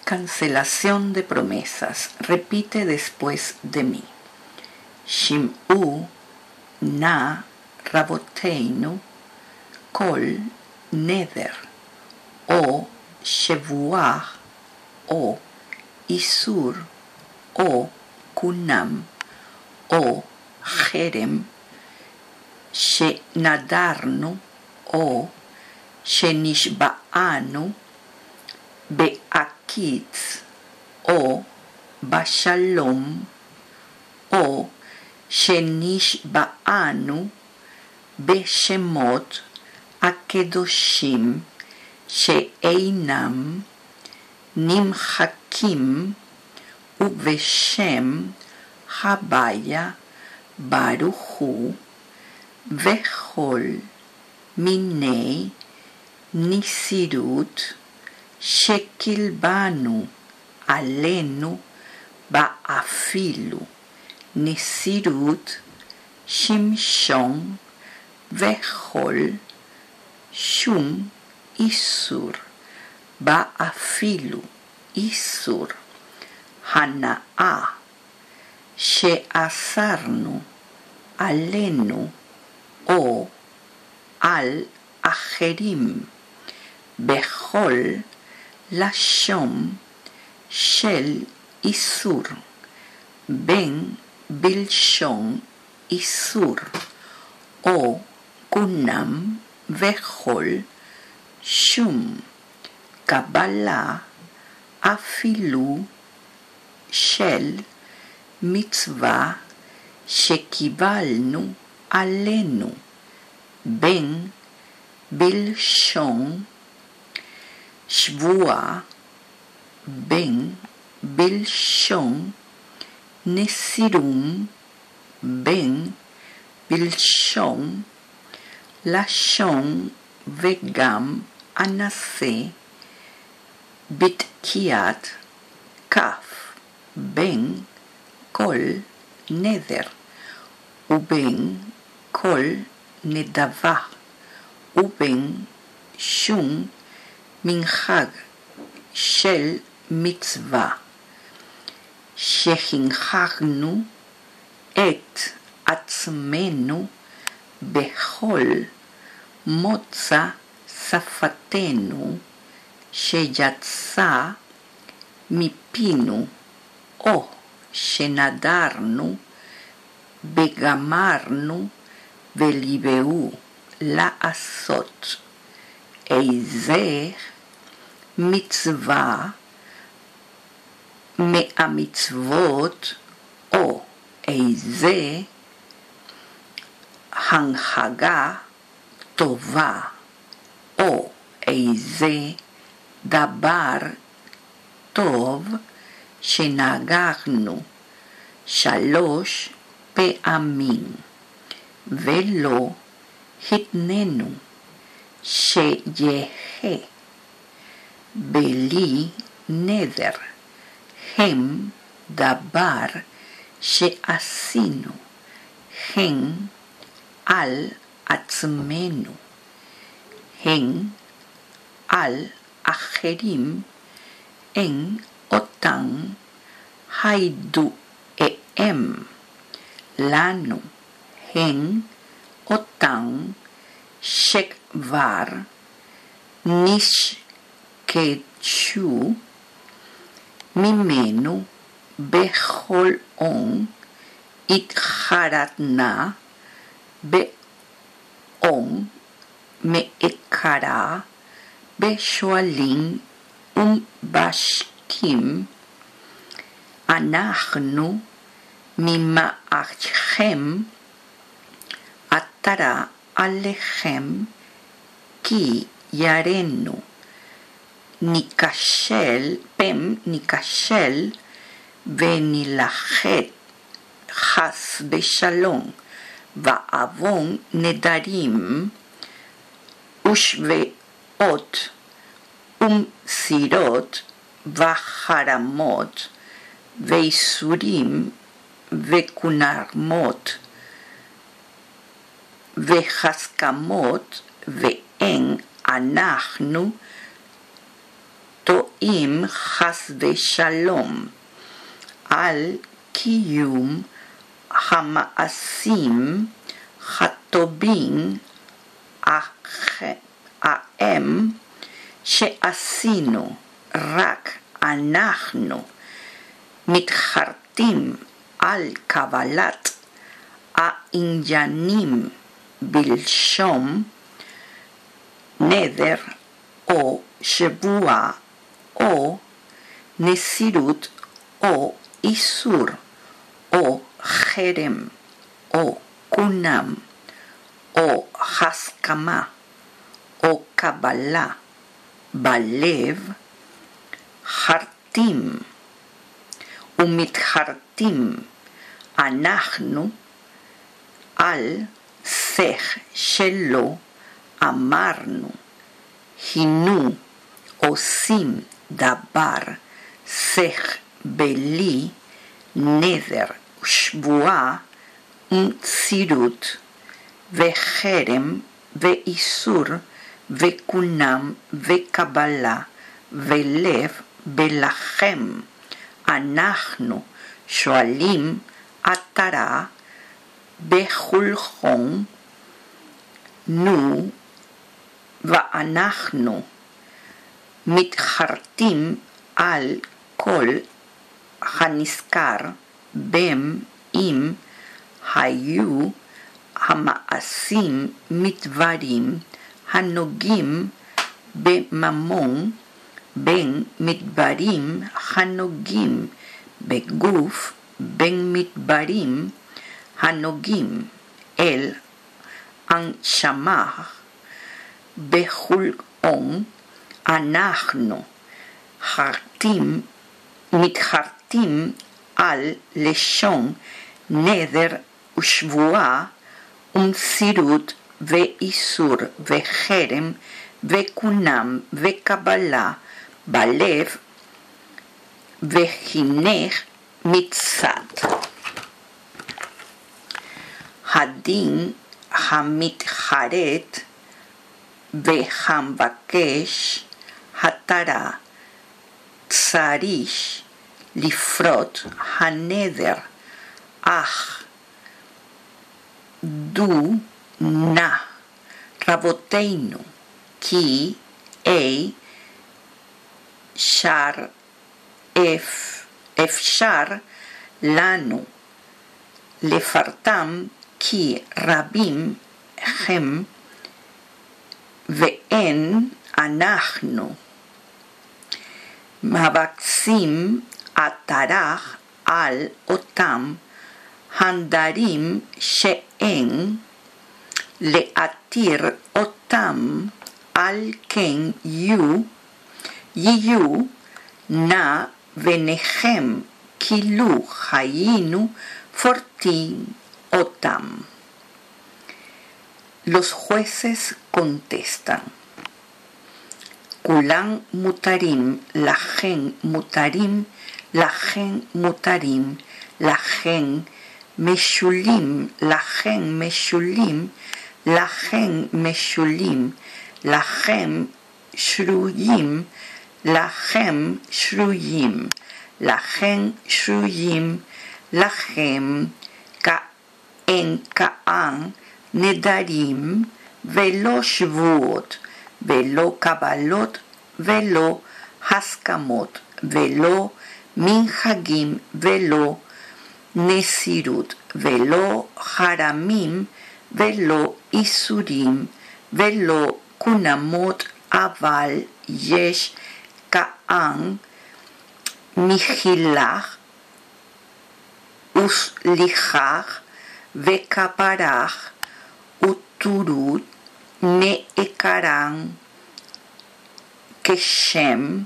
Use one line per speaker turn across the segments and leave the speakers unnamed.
Cancelación de promesas. Repite después de mí. Shim'u na Raboteinu kol neder o shevuah o isur o kunam o jerem shenadarnu o shenishba'anu be'akitz o bashalom o shenishba'anu בשמות הקדושים שאינם נמחקים ובשם הוויה ברוך הוא וכל מיני נסירות שקיבלנו עלינו באפילו נסירות שמשון וכל שום איסור באפילו איסור הנאה שאסרנו עלינו או על אחרים בכל לשון של איסור בין בלשון איסור או כונם וכל שום קבלה אפילו של מצווה שקיבלנו עלינו בין בלשון שבועה בין בלשון נסירום בין בלשון לשון וגם אנסה בתקיעת כף בין כל נדר ובין כל נדבה ובין שום מנהג של מצווה שהנהגנו את עצמנו בכל מוצא שפתנו שיצא מפינו או שנדרנו בגמרנו וליבאו לעשות איזה מצווה מהמצוות או איזה הנהגה טובה או איזה דבר טוב שנהגנו 3 פעמים ולא התננו שיהיה בלי נדר הם דבר שעשינו הן על עצמנו הן על אחרים אין אותם הידועים לנו הן אותם שכבר נשכחו ממנו בכל און התחרטנה באון מעיקרה בשואלים ובשקים אנחנו ממעכם עטרה עליכם כי יראנו ניכשל ונלחץ חס בשלום ועוון נדרים ושבעות ומסירות וחרמות ואיסורים וקונרמות והסכמות ואין אנחנו טועים חס ושלום על קיום המעשים הטובים ההם שעשינו, רק אנחנו מתחרטים על קבלת העניינים בלשון נדר או שבועה או נסירות או איסור או חרם או קונם או הסכמה או קבלה בלב, חרטים ומתחרטים אנחנו על שך שלא אמרנו, הינו עושים דבר שך בלי נדר שבועה ונסירות וחרם ואיסור וקונם וקבלה ולב, ולכם אנחנו שואלים עטרה בכולכם, נו ואנחנו מתחרטים על כל הנזכר בם אם היו המעשים מדברים הנוגעים בממון, בין מדברים הנוגעים בגוף, בין מדברים הנוגעים אל הנשמה, בכולן אנחנו מתחרטים על לשון נדר ושבועה ומסירות ואיסור וחרם וקונם וקבלה בלב, והנה מצד הדין המתחרט והמבקש התרה צריך לפרוט הנדר, אך דו נא רבותינו כי אפשר לנו לפרטם כי רבים הם ואין אנחנו מבקשים התרה על אותם הנדרים שאין להתיר אותם, על כן יהיו נא ונחם כאילו היינו פורטים אותם. Los jueces contestan: כולם מותרים, לכן מותרים, לכן מותרים, לכן משולים, לכן משולים, לכן משולים, לכם שרויים, לכם שרויים, לכן שרויים, לכם כאין כאן נדרים ולא שבועות ולא קבלות ולא הסכמות ולא מנהגים ולא נסירות ולא חרמים ולא איסורים ולא קונמות, אבל יש כאן מחילה וסליחה וכפרה וטהרות מעיקרן כשם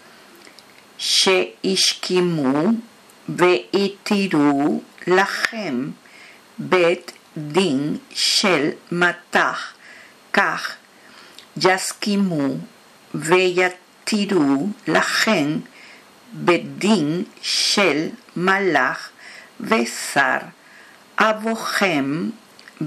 שהשכימו והתירו לכם בית דין של מתח, כך יסכימו ויתירו לכם בית דין של מלך ושר אבוכם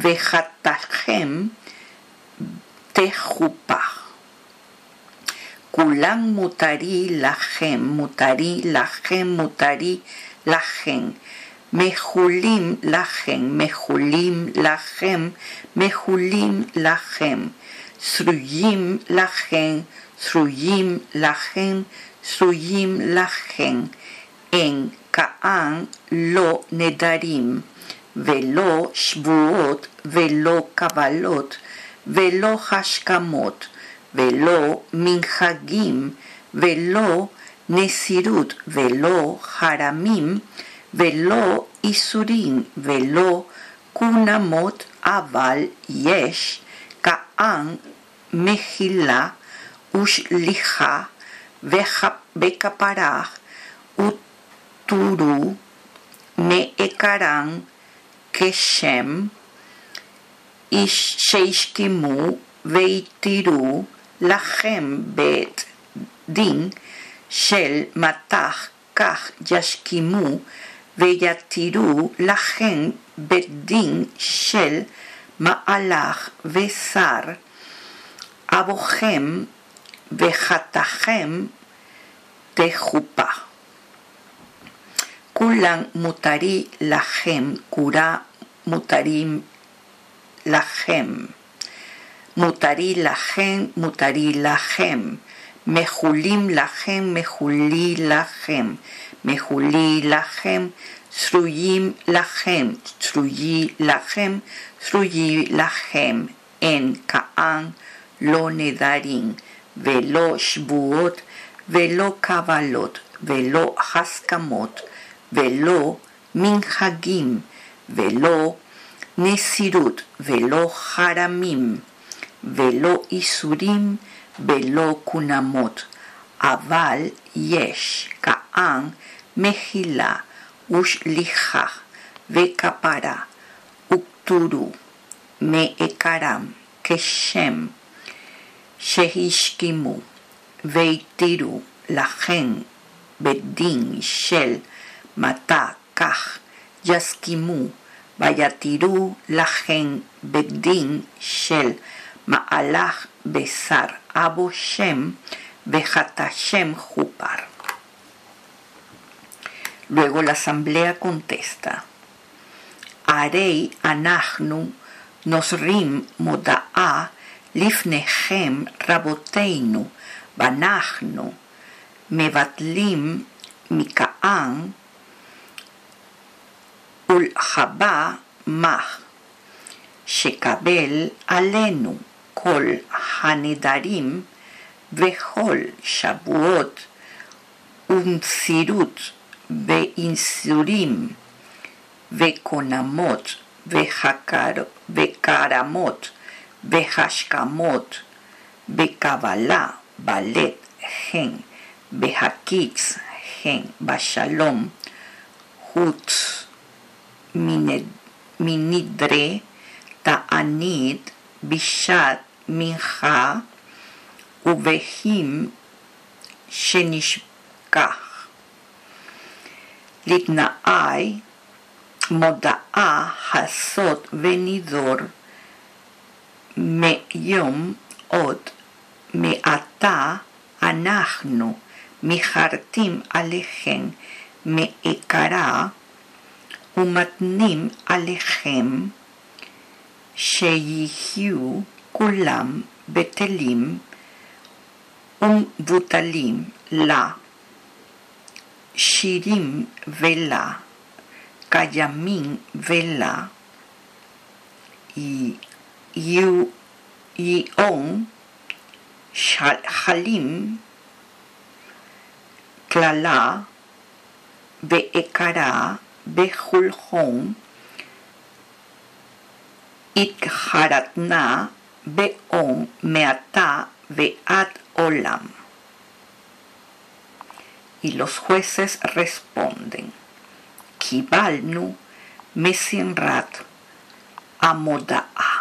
וחטאכם תכופח. Kulan mutari lachem, mutari lachem, mutari lachem. Mehulim lachem, mehulim lachem, mehulim lachem. Sruyim lachem, sruyim lachem, sruyim lachem. En Kaan lo nedarim, velo shvuot, velo kabalot, velo hashkamot, velo minhagim, velo nesirut, velo haramim, velo isurim, velo kunamot, aval yesh, Kaan mehila, ushlicha, vekaparach, Turu me'ekaran keshem sheishkimu veitiru lachem bet din shel matach kach yashkimu veyatiru lachem bet din shel ma'alach vesar abochem vechatachem tejupa. Kulan mutari lachem, kura mutarim lachem. Mutari lachem, mutari lachem. Mehulim lachem, mehuli lachem. Mehuli lachem, sruyim lachem. Sruyi lachem, sruyi lachem. En Kaan lo nedarim. Velo shvuot, velo kabalot, velo haskamot. Velo minhagim, velo nesirut, velo haramim, velo isurim, velo kunamot. Aval yesh, Kaan, mehila, ushlicha, vekapara, ukturu, me'ekaram, keshem, shehishkimu, veitiru, lachem, bedin, shel, Mata, Kach, Yaskimu, Vayatiru, Lachem, Bedin, Shel, Ma'alach, Besar, Aboshem, Bejatashem, Jupar. Luego la asamblea contesta: Arei anachnu nosrim moda'a lifnechem raboteinu banachnu mevatlim mika'an Ulhaba mah shekabel alenu kol hanedarim vehol shabuot unsirut veinsurim vekonamot vekaramot vehashkamot vekabala balet hen behakitz hen bashalom hutz minidre ta'anit bishat mincha uvehim shenishkach litna'ai moda'a hasot venidor meyom od me'ata anachnu michartim alechem me'ekara umatnim alechem sheyihiu kulam betelim vutalim la shirim vela kayamin vela yion halim klala ve'ekara Behulhon Ikharatna Beon Meata Veat Olam. Y los jueces responden: Kibalnu Mesinrat Amoda'a.